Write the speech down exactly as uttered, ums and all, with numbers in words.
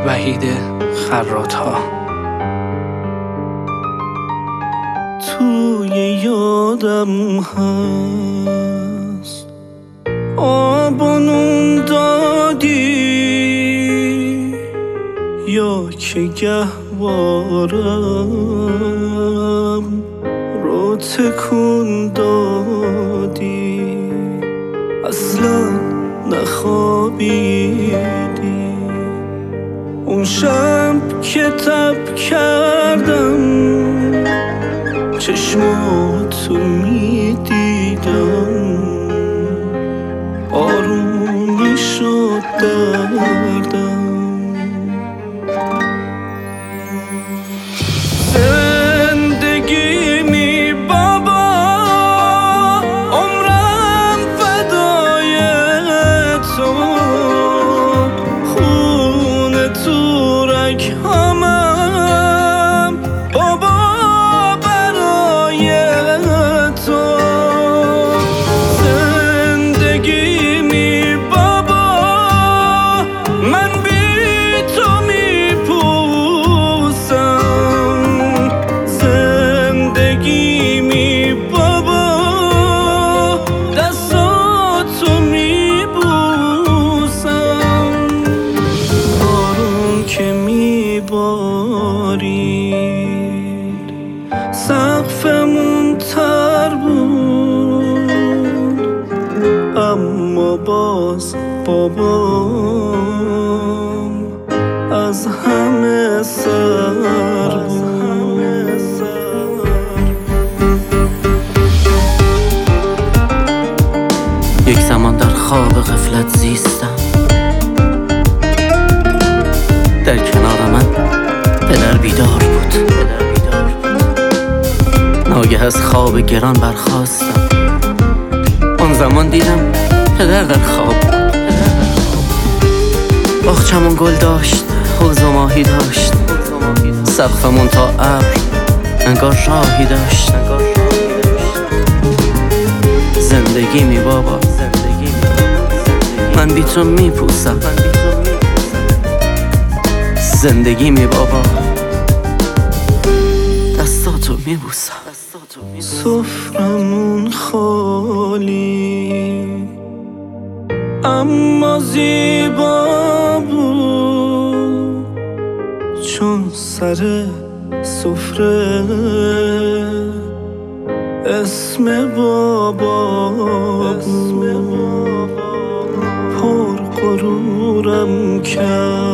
وحید خراط‌ها. توی یادم هست آب و نون دادی، یا که گهوارم رو تکون دادی، اصلا نخوابیدی. اون شب که تب کردم چشماتو میدیدم، آروم میشد دردم. زندگی می بابا، عمرم فدای تو، خونه تو رگ‌هامم بابا برای تو. زندگی می بابا، من بی تو میپوسم. زندگی می بابا، دستاتو میبوسم. بارون که میبارید سقفمون تر بود، اما باز بابام از همه سر بود. یک زمان در خواب غفلت زیستم، در کنار من پدر بیدار بود. ناگه از خواب گران برخاستم، آن زمان دیدم پدر در خواب بود. باغچمون گل داشت، حوض و ماهی داشت، سقفمون تا ابر انگار راهی داشت. زندگی می بابا، من بی تو میپوسم. زندگی می بابا، دستاتو میبوسم. سفرمون خالی اما زیبا بود، چون سر سفره اسم بابا بود. پر غرورم کرد